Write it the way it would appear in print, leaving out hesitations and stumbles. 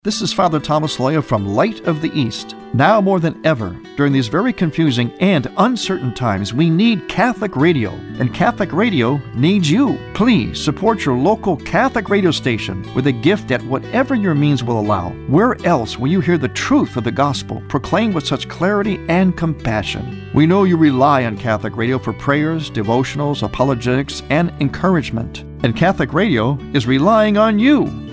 This is Father Thomas Loya from Light of the East. Now more than ever, during these very confusing and uncertain times, we need Catholic radio, and Catholic radio needs you. Please support your local Catholic radio station with a gift at whatever your means will allow. Where else will you hear the truth of the gospel proclaimed with such clarity and compassion? We know you rely on Catholic radio for prayers, devotionals, apologetics, and encouragement. And Catholic radio is relying on you.